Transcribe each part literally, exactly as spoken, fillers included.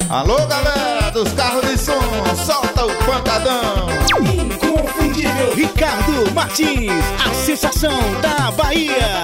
Alô, galera dos carros de som, solta o pancadão. Inconfundível Ricardo Martins, a sensação da Bahia.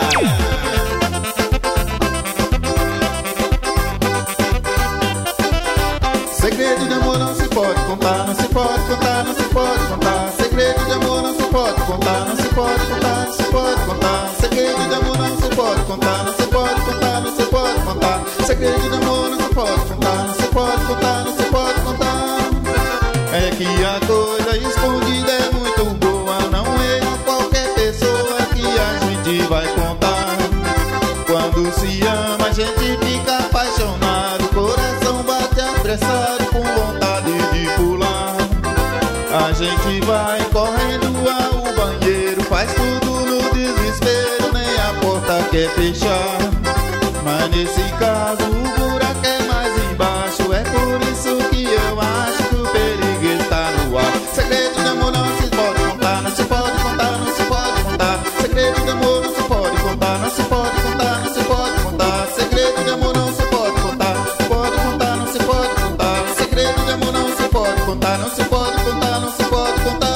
Segredo de amor não se pode contar, não se pode contar, não se pode contar. Segredo de amor não se pode contar, não se pode contar, não se pode contar. Segredo de amor não se pode contar, não se pode contar, não se pode contar. Segredo de amor não se pode contar, não se pode contar, não se pode contar. É que a coisa escondida é muito boa, não é a qualquer pessoa que a gente vai contar. Quando se ama a gente fica apaixonado, coração bate apressado com vontade de pular. A gente vai correndo ao banheiro, faz tudo no desespero, nem a porta quer fechar. Mas nesse caso o buraco é mais embaixo, é por isso que eu acho que o perigo está no ar. Segredo de amor não se pode contar, não se pode contar, não se pode contar. Segredo de amor não se pode contar, não se pode contar, não se pode contar. Segredo de amor não se pode contar, pode contar, não se pode contar. Segredo de amor não se pode contar, não se pode contar, não se pode contar.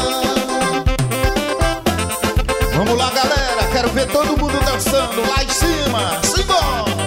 Vamos lá, galera, quero ver todo mundo dançando lá em cima. Simbora!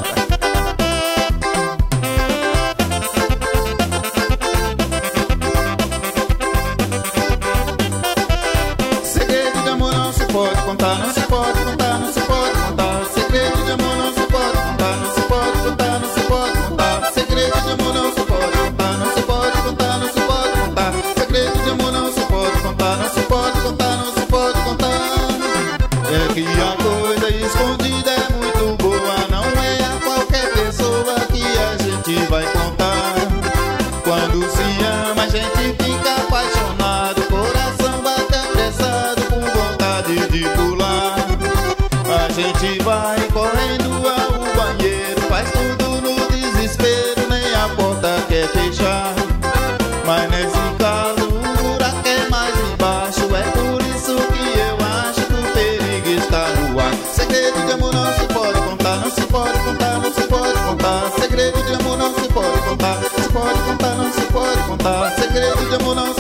Segredo de amor não se pode contar, não se pode contar, não se pode contar. Segredo de amor não se pode contar, não se pode contar, não se pode contar. Segredo de amor não se pode contar, não se pode contar, não se pode contar. Segredo de amor não se pode contar, não se pode contar, não se pode contar. É que a coisa escondida é muito boa, não é a qualquer pessoa que a gente vai contar. Quando se ama a gente fica apaixonado, coração bate apressado com vontade de pular. A gente vai correndo ao banheiro, faz tudo no desespero, nem a porta quer fechar. Mas nesse caso o buraco é mais embaixo, é por isso que eu acho que o perigo está no ar. Segredo de amor não se pode contar, não se pode contar, não se pode contar. Segredo de amor não se pode contar, se pode contar, não se pode contar. Segredo de amor não se